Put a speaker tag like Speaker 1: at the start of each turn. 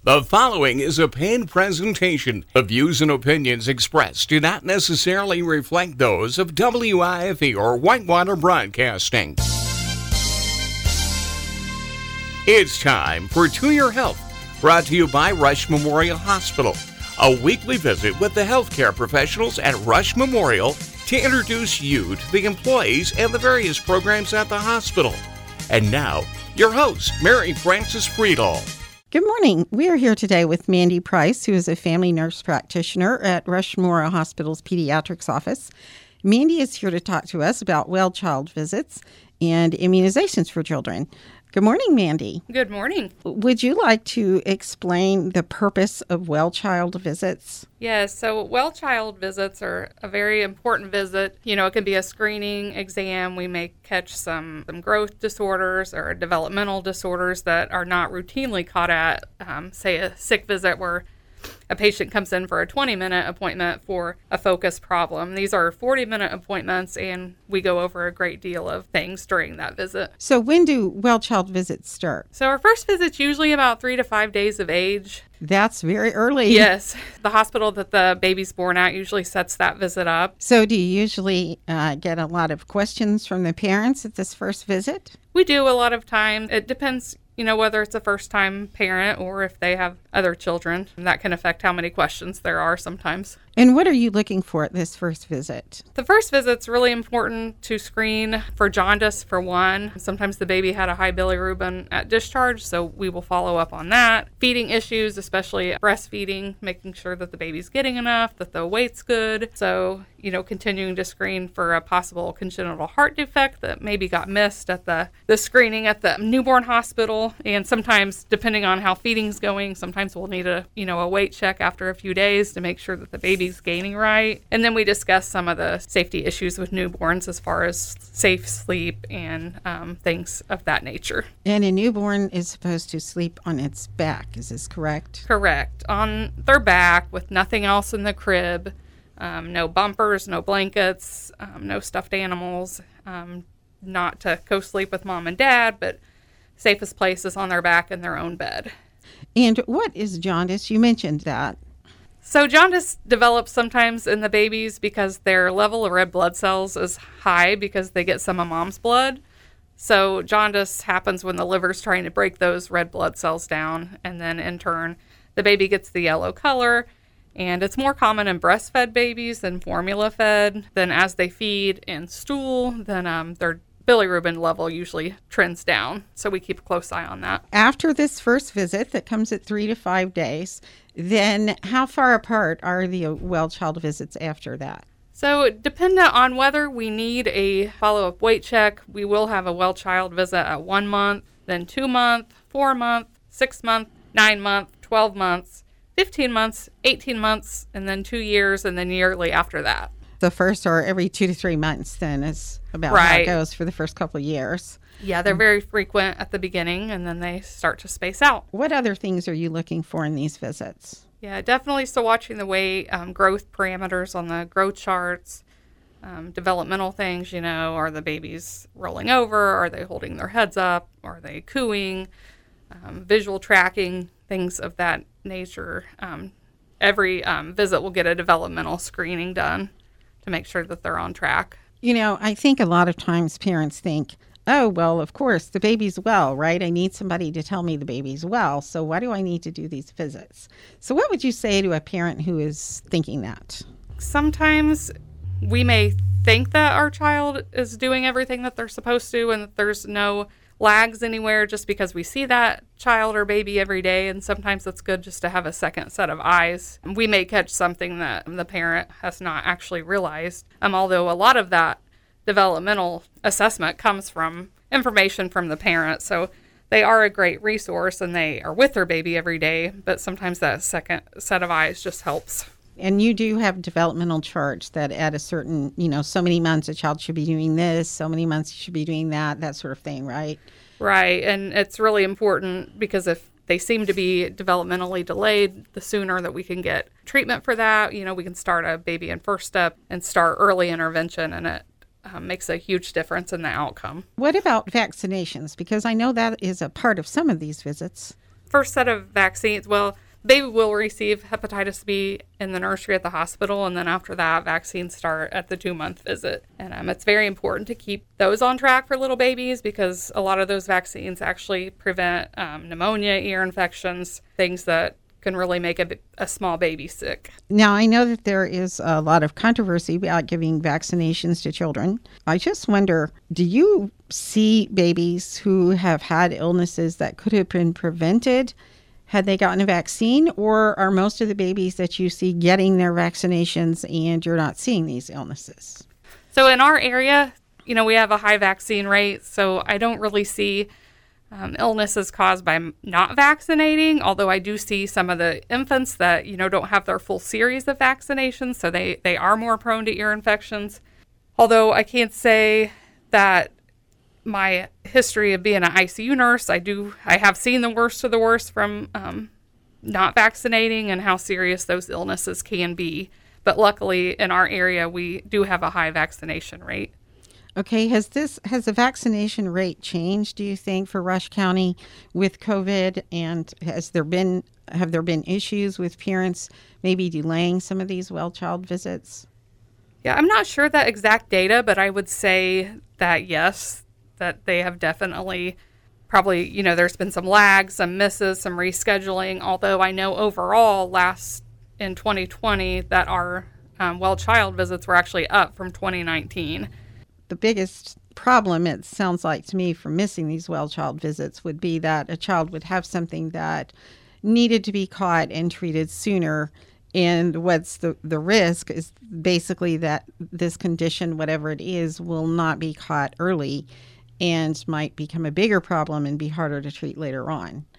Speaker 1: The following is a paid presentation. The views and opinions expressed do not necessarily reflect those of WIFE or Whitewater Broadcasting. It's time for To Your Health, brought to you by Rush Memorial Hospital, a weekly visit with the healthcare professionals at Rush Memorial to introduce you to the employees and the various programs at the hospital. And now, your host, Mary Frances Friedel.
Speaker 2: Good morning. We are here today with Mandy Price, who is a family nurse practitioner at Rush Memorial Hospital's pediatrics office. Mandy is here to talk to us about well child visits and immunizations for children. Good morning, Mandy.
Speaker 3: Good morning.
Speaker 2: Would you like to explain the purpose of well child visits?
Speaker 3: Yes, so well child visits are a very important visit. You know, it can be a screening exam. We may catch some growth disorders or developmental disorders that are not routinely caught at, say, a sick visit where a patient comes in for a 20-minute appointment for a focus problem. These are 40-minute appointments, and we go over a great deal of things during that visit.
Speaker 2: So when do well child visits start?
Speaker 3: So our first visit's usually about 3 to 5 days of age.
Speaker 2: That's very early.
Speaker 3: Yes. The hospital that the baby's born at usually sets that visit up.
Speaker 2: So do you usually get a lot of questions from the parents at this first visit?
Speaker 3: We do a lot of time. It depends, whether it's a first-time parent or if they have other children. That can affect how many questions there are sometimes.
Speaker 2: And what are you looking for at this first visit?
Speaker 3: The first visit's really important to screen for jaundice, for one. Sometimes the baby had a high bilirubin at discharge, so we will follow up on that. Feeding issues, especially breastfeeding, making sure that the baby's getting enough, that the weight's good. So, continuing to screen for a possible congenital heart defect that maybe got missed at the screening at the newborn hospital. And sometimes, depending on how feeding's going, sometimes we'll need a weight check after a few days to make sure that the baby's gaining right. And then we discuss some of the safety issues with newborns as far as safe sleep and things of that nature.
Speaker 2: And a newborn is supposed to sleep on its back. Is this correct?
Speaker 3: Correct. On their back with nothing else in the crib. No bumpers, no blankets, no stuffed animals. Not to co-sleep with mom and dad, but safest place is on their back in their own bed.
Speaker 2: And what is jaundice? You mentioned that.
Speaker 3: So jaundice develops sometimes in the babies because their level of red blood cells is high because they get some of mom's blood. So jaundice happens when the liver's trying to break those red blood cells down, and then in turn, the baby gets the yellow color. And it's more common in breastfed babies than formula-fed. Then as they feed and stool, then their bilirubin level usually trends down. So we keep a close eye on that.
Speaker 2: After this first visit that comes at 3 to 5 days, then how far apart are the well child visits after that?
Speaker 3: So dependent on whether we need a follow-up weight check, we will have a well child visit at 1 month, then 2 month, 4 month, 6 month, 9 month, 12 months, 15 months, 18 months, and then 2 years, and then yearly after that.
Speaker 2: The first or every 2 to 3 months then is about how it goes for the first couple of years.
Speaker 3: Yeah, they're very frequent at the beginning, and then they start to space out.
Speaker 2: What other things are you looking for in these visits?
Speaker 3: Yeah, definitely still watching the weight, growth parameters on the growth charts, developmental things, are the babies rolling over? Are they holding their heads up? Are they cooing? Visual tracking, things of that nature. Every visit will get a developmental screening done to make sure that they're on track.
Speaker 2: I think a lot of times parents think, oh, well, of course, the baby's well, right? I need somebody to tell me the baby's well, so why do I need to do these visits? So what would you say to a parent who is thinking that?
Speaker 3: Sometimes we may think that our child is doing everything that they're supposed to and that there's no lags anywhere just because we see that child or baby every day, and sometimes it's good just to have a second set of eyes. We may catch something that the parent has not actually realized, although a lot of that developmental assessment comes from information from the parent, so they are a great resource and they are with their baby every day, but sometimes that second set of eyes just helps.
Speaker 2: And you do have developmental charts that at a certain, so many months a child should be doing this, so many months you should be doing that sort of thing, right?
Speaker 3: Right, and it's really important because if they seem to be developmentally delayed, the sooner that we can get treatment for that, we can start a baby in first step and start early intervention, and it makes a huge difference in the outcome.
Speaker 2: What about vaccinations? Because I know that is a part of some of these visits.
Speaker 3: first set of vaccines, well, baby will receive hepatitis B in the nursery at the hospital, and then after that, vaccines start at the 2-month visit. And it's very important to keep those on track for little babies because a lot of those vaccines actually prevent pneumonia, ear infections, things that can really make a small baby sick.
Speaker 2: Now, I know that there is a lot of controversy about giving vaccinations to children. I just wonder, do you see babies who have had illnesses that could have been prevented had they gotten a vaccine, or are most of the babies that you see getting their vaccinations and you're not seeing these illnesses?
Speaker 3: So in our area, we have a high vaccine rate, so I don't really see illnesses caused by not vaccinating, although I do see some of the infants that, don't have their full series of vaccinations, so they are more prone to ear infections. Although I can't say that my history of being an ICU nurse, I have seen the worst of the worst from not vaccinating and how serious those illnesses can be. But luckily in our area, we do have a high vaccination rate.
Speaker 2: Okay, has the vaccination rate changed, do you think, for Rush County with COVID? And have there been issues with parents maybe delaying some of these well-child visits?
Speaker 3: Yeah, I'm not sure that exact data, but I would say that yes, that they have definitely probably, there's been some lags, some misses, some rescheduling, although I know overall in 2020 that our well-child visits were actually up from 2019.
Speaker 2: The biggest problem, it sounds like to me, for missing these well-child visits would be that a child would have something that needed to be caught and treated sooner. And what's the risk is basically that this condition, whatever it is, will not be caught early and might become a bigger problem and be harder to treat later on.